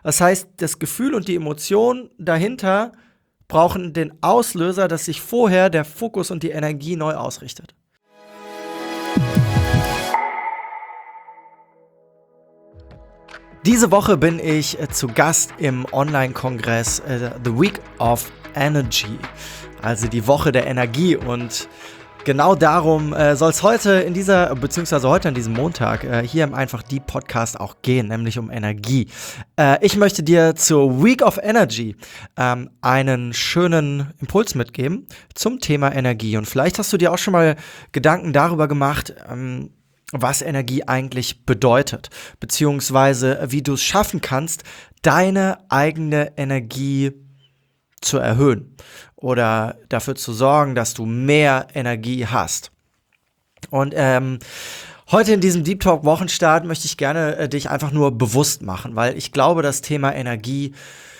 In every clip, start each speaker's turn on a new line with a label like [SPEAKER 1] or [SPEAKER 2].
[SPEAKER 1] Das heißt, das Gefühl und die Emotion dahinter brauchen den Auslöser, dass sich vorher der Fokus und die Energie neu ausrichtet. Diese Woche bin ich zu Gast im Online-Kongress The Week of Energy, also die Woche der Energie, und genau darum soll es heute heute an diesem Montag hier im Einfach Deep Podcast auch gehen, nämlich um Energie. Ich möchte dir zur Week of Energy einen schönen Impuls mitgeben zum Thema Energie. Und vielleicht hast du dir auch schon mal Gedanken darüber gemacht, was Energie eigentlich bedeutet, beziehungsweise wie du es schaffen kannst, deine eigene Energie zu erhöhen oder dafür zu sorgen, dass du mehr Energie hast. Und heute in diesem Deep Talk Wochenstart möchte ich gerne dich einfach nur bewusst machen, weil ich glaube, das Thema Energie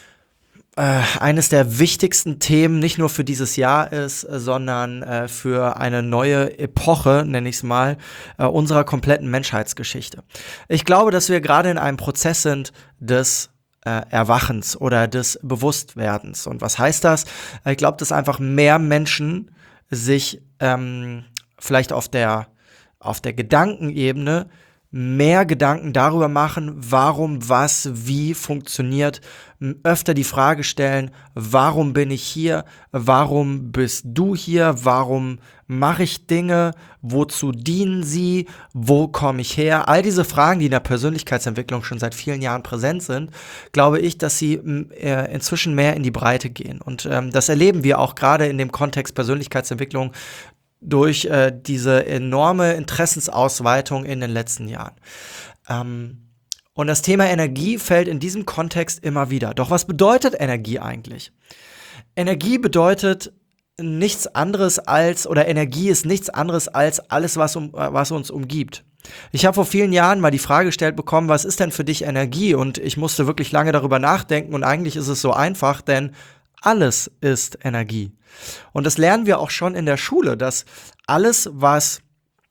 [SPEAKER 1] eines der wichtigsten Themen nicht nur für dieses Jahr ist, sondern für eine neue Epoche, nenne ich es mal, unserer kompletten Menschheitsgeschichte. Ich glaube, dass wir gerade in einem Prozess sind des Erwachens oder des Bewusstwerdens. Und was heißt das? Ich glaube, dass einfach mehr Menschen sich vielleicht auf der Gedankenebene mehr Gedanken darüber machen, warum, was, wie funktioniert, öfter die Frage stellen, warum bin ich hier, warum bist du hier, warum mache ich Dinge, wozu dienen sie, wo komme ich her? All diese Fragen, die in der Persönlichkeitsentwicklung schon seit vielen Jahren präsent sind, glaube ich, dass sie inzwischen mehr in die Breite gehen. Und das erleben wir auch gerade in dem Kontext Persönlichkeitsentwicklung durch diese enorme Interessensausweitung in den letzten Jahren. Und das Thema Energie fällt in diesem Kontext immer wieder. Doch was bedeutet Energie eigentlich? Energie bedeutet nichts anderes Energie ist nichts anderes als alles, was uns umgibt. Ich habe vor vielen Jahren mal die Frage gestellt bekommen, was ist denn für dich Energie? Und ich musste wirklich lange darüber nachdenken, und eigentlich ist es so einfach, denn alles ist Energie. Und das lernen wir auch schon in der Schule, dass alles, was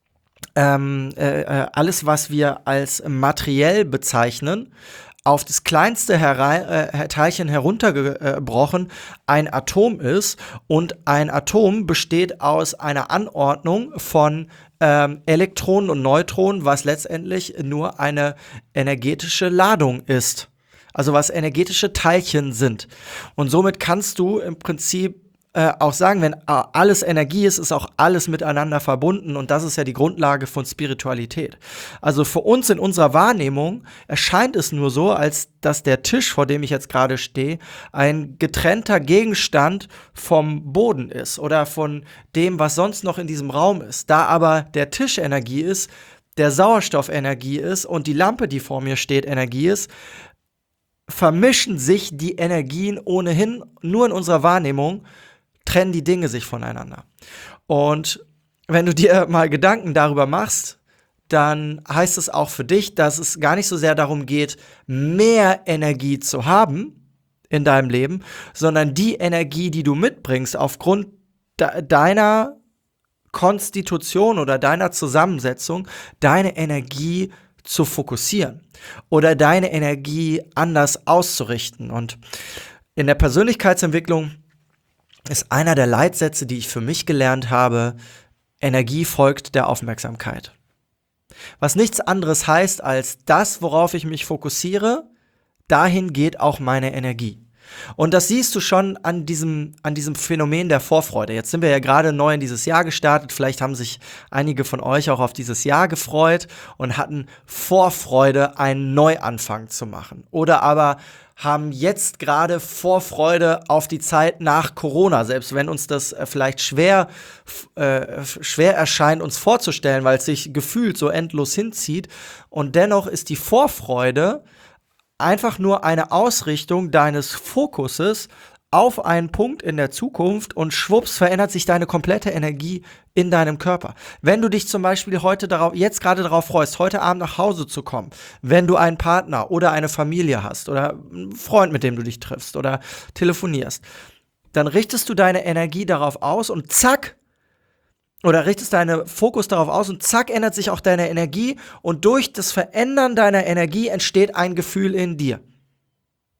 [SPEAKER 1] wir als materiell bezeichnen, auf das kleinste Teilchen heruntergebrochen ein Atom ist, und ein Atom besteht aus einer Anordnung von Elektronen und Neutronen, was letztendlich nur eine energetische Ladung ist. Also was energetische Teilchen sind. Und somit kannst du im Prinzip auch sagen, wenn alles Energie ist, ist auch alles miteinander verbunden, und das ist ja die Grundlage von Spiritualität. Also für uns in unserer Wahrnehmung erscheint es nur so, als dass der Tisch, vor dem ich jetzt gerade stehe, ein getrennter Gegenstand vom Boden ist oder von dem, was sonst noch in diesem Raum ist. Da aber der Tisch Energie ist, der Sauerstoff Energie ist und die Lampe, die vor mir steht, Energie ist, vermischen sich die Energien ohnehin nur in unserer Wahrnehmung, trennen die Dinge sich voneinander. Und wenn du dir mal Gedanken darüber machst, dann heißt es auch für dich, dass es gar nicht so sehr darum geht, mehr Energie zu haben in deinem Leben, sondern die Energie, die du mitbringst, aufgrund deiner Konstitution oder deiner Zusammensetzung, deine Energie zu fokussieren oder deine Energie anders auszurichten. Und in der Persönlichkeitsentwicklung ist einer der Leitsätze, die ich für mich gelernt habe: Energie folgt der Aufmerksamkeit. Was nichts anderes heißt, als das, worauf ich mich fokussiere, dahin geht auch meine Energie. Und das siehst du schon an diesem Phänomen der Vorfreude. Jetzt sind wir ja gerade neu in dieses Jahr gestartet. Vielleicht haben sich einige von euch auch auf dieses Jahr gefreut und hatten Vorfreude, einen Neuanfang zu machen. Oder aber haben jetzt gerade Vorfreude auf die Zeit nach Corona, selbst wenn uns das vielleicht schwer erscheint, uns vorzustellen, weil es sich gefühlt so endlos hinzieht. Und dennoch ist die Vorfreude einfach nur eine Ausrichtung deines Fokuses auf einen Punkt in der Zukunft, und schwupps verändert sich deine komplette Energie in deinem Körper. Wenn du dich zum Beispiel jetzt gerade darauf freust, heute Abend nach Hause zu kommen, wenn du einen Partner oder eine Familie hast oder einen Freund, mit dem du dich triffst oder telefonierst, dann richtest du deine Energie darauf aus und zack, oder richtest deinen Fokus darauf aus und zack, ändert sich auch deine Energie, und durch das Verändern deiner Energie entsteht ein Gefühl in dir.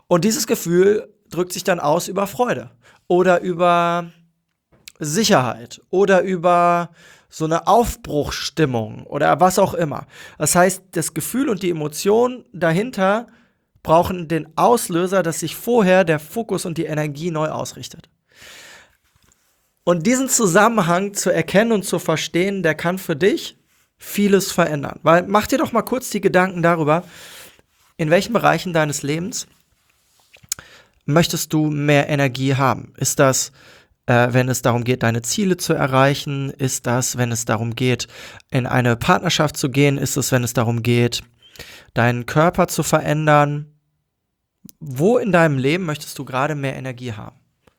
[SPEAKER 1] Und dieses Gefühl drückt sich dann aus über Freude oder über Sicherheit oder über so eine Aufbruchsstimmung oder was auch immer. Das heißt, das Gefühl und die Emotion dahinter brauchen den Auslöser, dass sich vorher der Fokus und die Energie neu ausrichtet. Und diesen Zusammenhang zu erkennen und zu verstehen, der kann für dich vieles verändern. Weil mach dir doch mal kurz die Gedanken darüber, in welchen Bereichen deines Lebens möchtest du mehr Energie haben? Ist das, wenn es darum geht, deine Ziele zu erreichen? Ist das, wenn es darum geht, in eine Partnerschaft zu gehen? Ist es, wenn es darum geht, deinen Körper zu verändern? Wo in deinem Leben möchtest du gerade mehr Energie haben?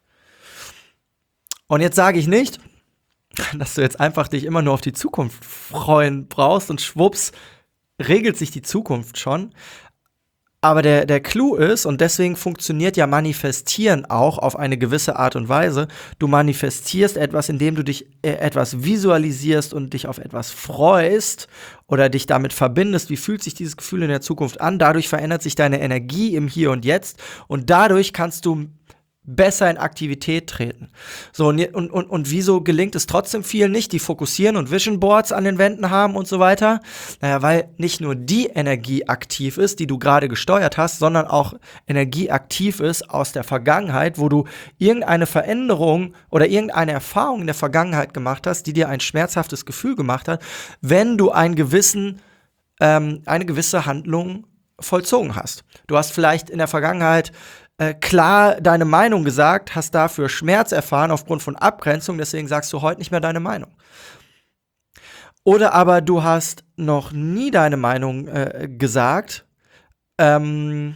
[SPEAKER 1] Und jetzt sage ich nicht, dass du jetzt einfach dich immer nur auf die Zukunft freuen brauchst und schwupps regelt sich die Zukunft schon. Aber der Clou ist, und deswegen funktioniert ja Manifestieren auch auf eine gewisse Art und Weise, du manifestierst etwas, indem du dich etwas visualisierst und dich auf etwas freust oder dich damit verbindest, wie fühlt sich dieses Gefühl in der Zukunft an, dadurch verändert sich deine Energie im Hier und Jetzt und dadurch kannst du besser in Aktivität treten. So, und wieso gelingt es trotzdem vielen nicht, die fokussieren und Vision Boards an den Wänden haben und so weiter? Naja, weil nicht nur die Energie aktiv ist, die du gerade gesteuert hast, sondern auch Energie aktiv ist aus der Vergangenheit, wo du irgendeine Veränderung oder irgendeine Erfahrung in der Vergangenheit gemacht hast, die dir ein schmerzhaftes Gefühl gemacht hat, wenn du eine gewisse Handlung vollzogen hast. Du hast vielleicht in der Vergangenheit klar deine Meinung gesagt, hast dafür Schmerz erfahren aufgrund von Abgrenzung, deswegen sagst du heute nicht mehr deine Meinung. Oder aber du hast noch nie deine Meinung gesagt. Jetzt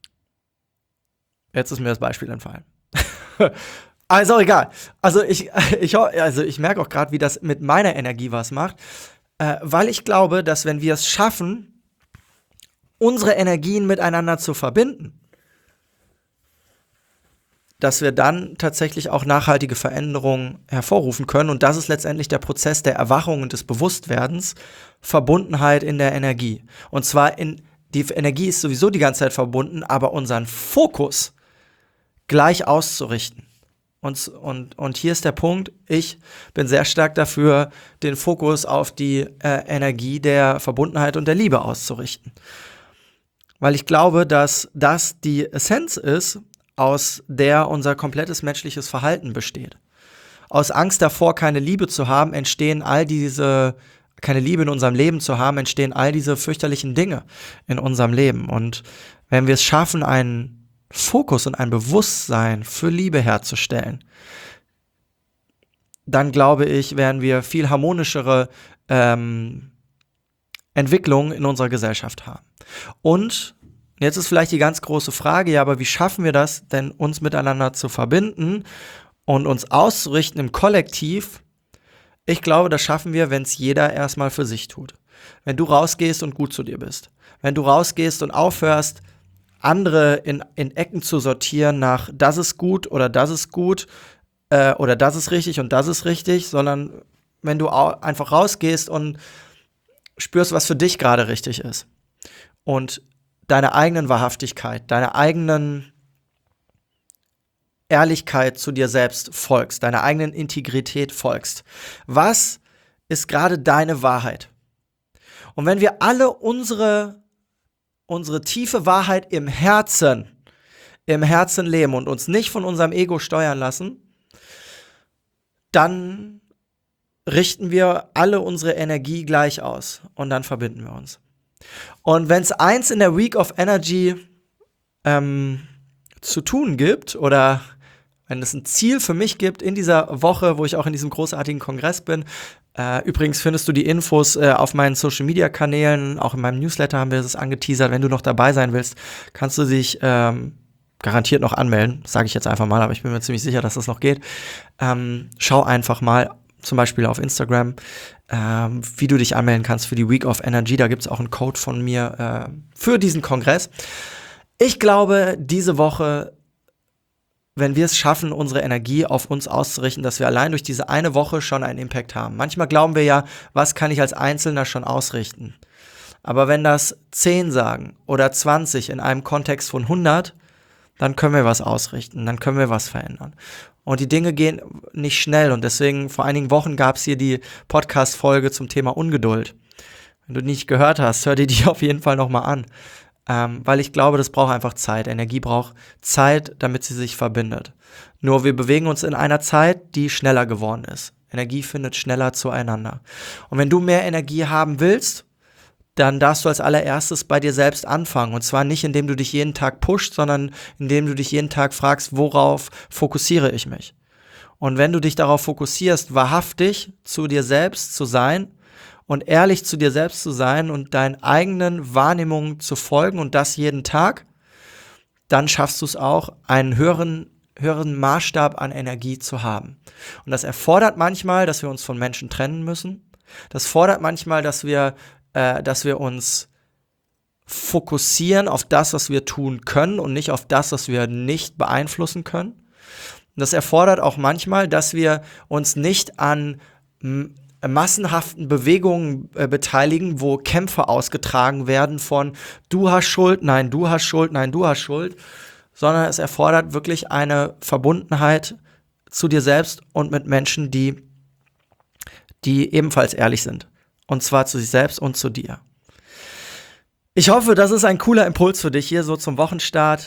[SPEAKER 1] ist mir das Beispiel entfallen. Also egal. Also ich merke auch gerade, wie das mit meiner Energie was macht, weil ich glaube, dass wenn wir es schaffen, unsere Energien miteinander zu verbinden, dass wir dann tatsächlich auch nachhaltige Veränderungen hervorrufen können. Und das ist letztendlich der Prozess der Erwachung und des Bewusstwerdens, Verbundenheit in der Energie. Und zwar die Energie ist sowieso die ganze Zeit verbunden, aber unseren Fokus gleich auszurichten. Und hier ist der Punkt, ich bin sehr stark dafür, den Fokus auf die Energie der Verbundenheit und der Liebe auszurichten. Weil ich glaube, dass das die Essenz ist, aus der unser komplettes menschliches Verhalten besteht. Aus Angst davor, keine Liebe zu haben, keine Liebe in unserem Leben zu haben, entstehen all diese fürchterlichen Dinge in unserem Leben. Und wenn wir es schaffen, einen Fokus und ein Bewusstsein für Liebe herzustellen, dann glaube ich, werden wir viel harmonischere Entwicklungen in unserer Gesellschaft haben. Und jetzt ist vielleicht die ganz große Frage, ja, aber wie schaffen wir das denn, uns miteinander zu verbinden und uns auszurichten im Kollektiv? Ich glaube, das schaffen wir, wenn es jeder erstmal für sich tut. Wenn du rausgehst und gut zu dir bist. Wenn du rausgehst und aufhörst, andere in Ecken zu sortieren nach das ist gut oder das ist gut oder das ist richtig und das ist richtig, sondern wenn du einfach rausgehst und spürst, was für dich gerade richtig ist. Und deiner eigenen Wahrhaftigkeit, deiner eigenen Ehrlichkeit zu dir selbst folgst, deiner eigenen Integrität folgst. Was ist gerade deine Wahrheit? Und wenn wir alle unsere tiefe Wahrheit im Herzen leben und uns nicht von unserem Ego steuern lassen, dann richten wir alle unsere Energie gleich aus und dann verbinden wir uns. Und wenn es eins in der Week of Energy zu tun gibt oder wenn es ein Ziel für mich gibt in dieser Woche, wo ich auch in diesem großartigen Kongress bin, übrigens findest du die Infos auf meinen Social-Media-Kanälen, auch in meinem Newsletter haben wir das angeteasert. Wenn du noch dabei sein willst, kannst du dich garantiert noch anmelden, sage ich jetzt einfach mal, aber ich bin mir ziemlich sicher, dass das noch geht. Schau einfach mal, zum Beispiel auf Instagram, wie du dich anmelden kannst für die Week of Energy. Da gibt es auch einen Code von mir für diesen Kongress. Ich glaube, diese Woche, wenn wir es schaffen, unsere Energie auf uns auszurichten, dass wir allein durch diese eine Woche schon einen Impact haben. Manchmal glauben wir ja, was kann ich als Einzelner schon ausrichten? Aber wenn das 10 sagen oder 20 in einem Kontext von 100, dann können wir was ausrichten, dann können wir was verändern. Und die Dinge gehen nicht schnell und deswegen vor einigen Wochen gab es hier die Podcast-Folge zum Thema Ungeduld. Wenn du die nicht gehört hast, hör dir die auf jeden Fall nochmal an, weil ich glaube, das braucht einfach Zeit. Energie braucht Zeit, damit sie sich verbindet. Nur wir bewegen uns in einer Zeit, die schneller geworden ist. Energie findet schneller zueinander. Und wenn du mehr Energie haben willst, dann darfst du als allererstes bei dir selbst anfangen. Und zwar nicht, indem du dich jeden Tag pushst, sondern indem du dich jeden Tag fragst, worauf fokussiere ich mich? Und wenn du dich darauf fokussierst, wahrhaftig zu dir selbst zu sein und ehrlich zu dir selbst zu sein und deinen eigenen Wahrnehmungen zu folgen und das jeden Tag, dann schaffst du es auch, einen höheren Maßstab an Energie zu haben. Und das erfordert manchmal, dass wir uns von Menschen trennen müssen. Das fordert manchmal, dass wir uns fokussieren auf das, was wir tun können und nicht auf das, was wir nicht beeinflussen können. Und das erfordert auch manchmal, dass wir uns nicht an massenhaften Bewegungen beteiligen, wo Kämpfe ausgetragen werden von du hast Schuld, nein, du hast Schuld, nein, du hast Schuld, sondern es erfordert wirklich eine Verbundenheit zu dir selbst und mit Menschen, die ebenfalls ehrlich sind. Und zwar zu sich selbst und zu dir. Ich hoffe, das ist ein cooler Impuls für dich hier so zum Wochenstart.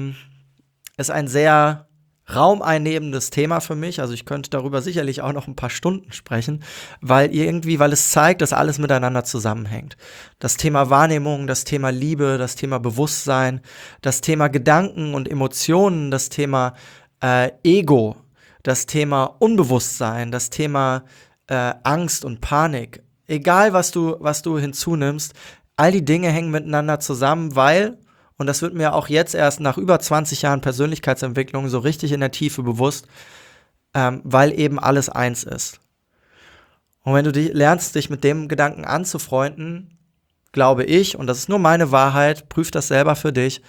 [SPEAKER 1] Ist ein sehr raumeinnehmendes Thema für mich. Also ich könnte darüber sicherlich auch noch ein paar Stunden sprechen, weil es zeigt, dass alles miteinander zusammenhängt. Das Thema Wahrnehmung, das Thema Liebe, das Thema Bewusstsein, das Thema Gedanken und Emotionen, das Thema Ego, das Thema Unbewusstsein, das Thema Angst und Panik. Egal, was du hinzunimmst, all die Dinge hängen miteinander zusammen, weil, und das wird mir auch jetzt erst nach über 20 Jahren Persönlichkeitsentwicklung so richtig in der Tiefe bewusst, weil eben alles eins ist. Und wenn du lernst, dich mit dem Gedanken anzufreunden, glaube ich, und das ist nur meine Wahrheit, prüf das selber für dich,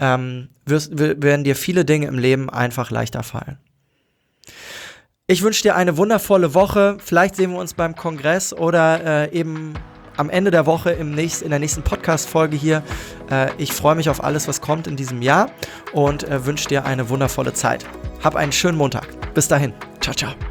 [SPEAKER 1] werden dir viele Dinge im Leben einfach leichter fallen. Ich wünsche dir eine wundervolle Woche. Vielleicht sehen wir uns beim Kongress oder eben am Ende der Woche in der nächsten Podcast-Folge hier. Ich freue mich auf alles, was kommt in diesem Jahr und wünsche dir eine wundervolle Zeit. Hab einen schönen Montag. Bis dahin. Ciao, ciao.